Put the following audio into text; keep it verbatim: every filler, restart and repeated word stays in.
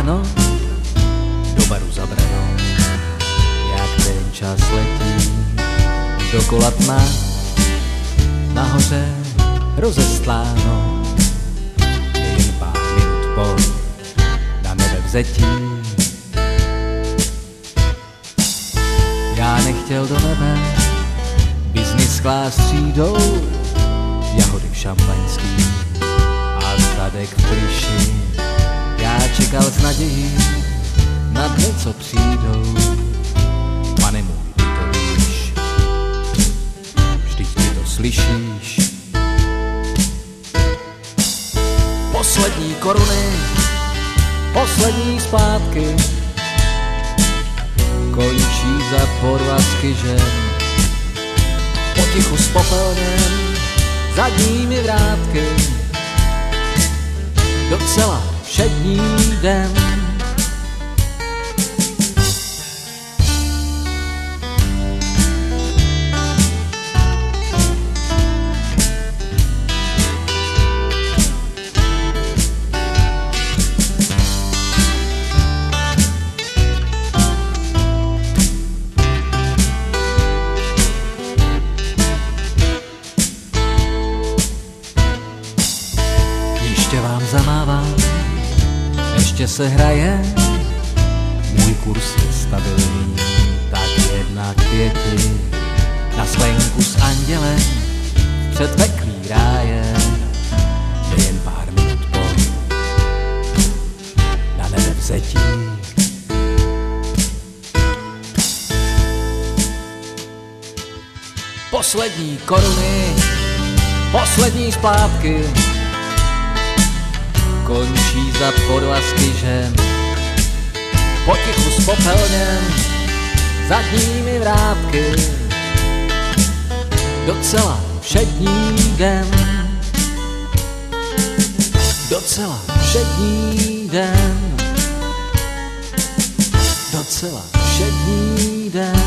ráno do baru zabranou, jak ten čas letí, dokola tma, nahoře rozestláno, je jen pár minut po na nebe vzetí. Já nechtěl do nebe, biznis klás třídou, jahody v šampaňský a zadek v pryši. Já čekal s nadějí na dny, co přijdou. Pane můj, ty to víš, vždyť ty to slyšíš. Poslední koruny, poslední splátky, končí za podvazky žen. Potichu s popelněm, zadními vrátky, docela všední den. Ještě vám zamávám, ještě se hraje, můj kurz je stabilní, tak jedna k pěti, na sklenku s andělem, předpeklý ráje, je jen pár minut po, na nebe vzetí. Poslední koruny, poslední splátky, končí za podvazky žen. Potichu s popelněm, zadními vrátky, docela všední den. Docela všední den. Docela všední den.